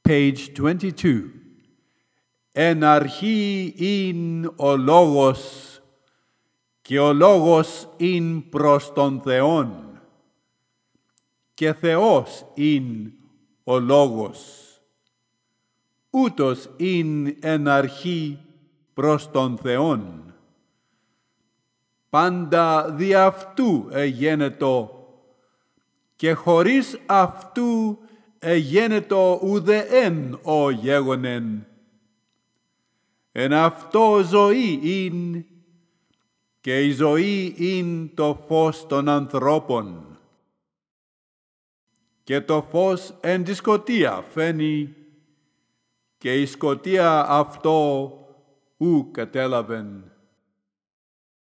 Page 22. Εν αρχή ειν ο λόγος, και ο λόγος ειν προς τον Θεόν, και Θεός ειν ο λόγος. Ούτως ειν εν αρχή προς τον Θεόν. Πάντα δι' αυτού εγένετο, και χωρίς αυτού εγένετο ουδεέν ο γέγονεν. Εν αυτό ζωή ειν, και η ζωή ειν το φως των ανθρώπων. Και το φως εν τη σκοτία φαίνει, και η σκοτία αυτό ου κατέλαβεν.